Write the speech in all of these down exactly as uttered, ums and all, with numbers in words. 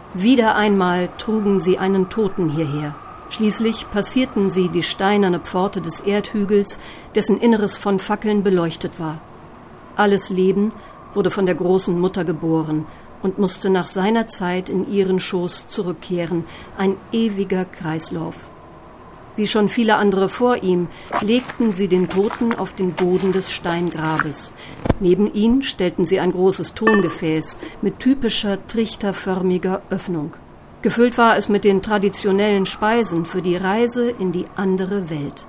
Wieder einmal trugen sie einen Toten hierher. Schließlich passierten sie die steinerne Pforte des Erdhügels, dessen Inneres von Fackeln beleuchtet war. Alles Leben wurde von der großen Mutter geboren und musste nach seiner Zeit in ihren Schoß zurückkehren, ein ewiger Kreislauf. Wie schon viele andere vor ihm, legten sie den Toten auf den Boden des Steingrabes. Neben ihn stellten sie ein großes Tongefäß mit typischer trichterförmiger Öffnung. Gefüllt war es mit den traditionellen Speisen für die Reise in die andere Welt.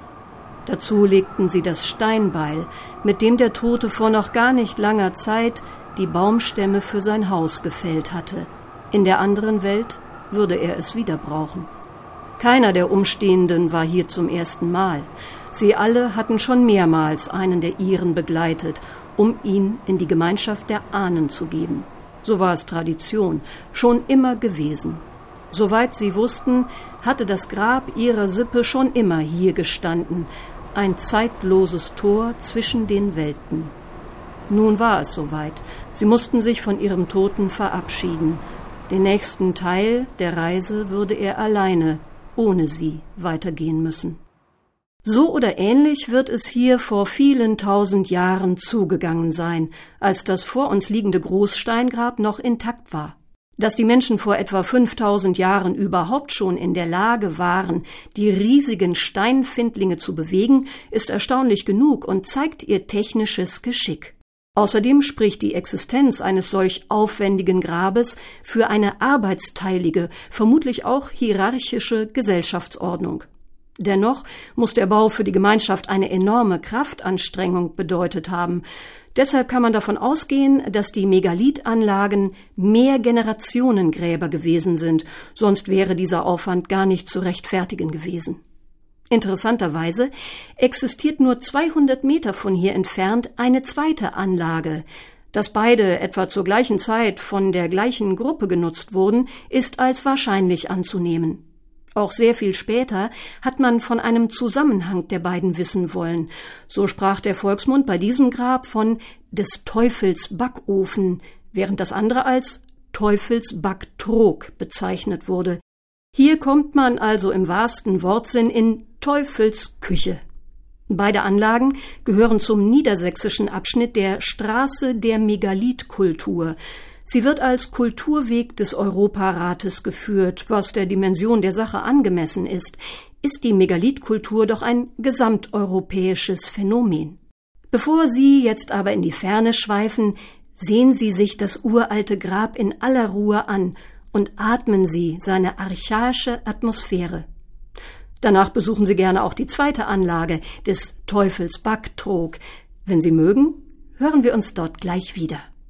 Dazu legten sie das Steinbeil, mit dem der Tote vor noch gar nicht langer Zeit die Baumstämme für sein Haus gefällt hatte. In der anderen Welt würde er es wieder brauchen. Keiner der Umstehenden war hier zum ersten Mal. Sie alle hatten schon mehrmals einen der ihren begleitet, um ihn in die Gemeinschaft der Ahnen zu geben. So war es Tradition, schon immer gewesen. Soweit sie wussten, hatte das Grab ihrer Sippe schon immer hier gestanden, ein zeitloses Tor zwischen den Welten. Nun war es soweit. Sie mussten sich von ihrem Toten verabschieden. Den nächsten Teil der Reise würde er alleine, ohne sie, weitergehen müssen. So oder ähnlich wird es hier vor vielen tausend Jahren zugegangen sein, als das vor uns liegende Großsteingrab noch intakt war. Dass die Menschen vor etwa fünftausend Jahren überhaupt schon in der Lage waren, die riesigen Steinfindlinge zu bewegen, ist erstaunlich genug und zeigt ihr technisches Geschick. Außerdem spricht die Existenz eines solch aufwendigen Grabes für eine arbeitsteilige, vermutlich auch hierarchische Gesellschaftsordnung. Dennoch muss der Bau für die Gemeinschaft eine enorme Kraftanstrengung bedeutet haben. Deshalb kann man davon ausgehen, dass die Megalithanlagen Mehrgenerationengräber gewesen sind, sonst wäre dieser Aufwand gar nicht zu rechtfertigen gewesen. Interessanterweise existiert nur zweihundert Meter von hier entfernt eine zweite Anlage. Dass beide etwa zur gleichen Zeit von der gleichen Gruppe genutzt wurden, ist als wahrscheinlich anzunehmen. Auch sehr viel später hat man von einem Zusammenhang der beiden wissen wollen. So sprach der Volksmund bei diesem Grab von des Teufels Backofen, während das andere als Teufels Backtrog bezeichnet wurde. Hier kommt man also im wahrsten Wortsinn in Teufels Küche. Beide Anlagen gehören zum niedersächsischen Abschnitt der Straße der Megalithkultur. Sie wird als Kulturweg des Europarates geführt, was der Dimension der Sache angemessen ist, ist die Megalithkultur doch ein gesamteuropäisches Phänomen. Bevor Sie jetzt aber in die Ferne schweifen, sehen Sie sich das uralte Grab in aller Ruhe an und atmen Sie seine archaische Atmosphäre. Danach besuchen Sie gerne auch die zweite Anlage des Teufels Backtrog. Wenn Sie mögen, hören wir uns dort gleich wieder.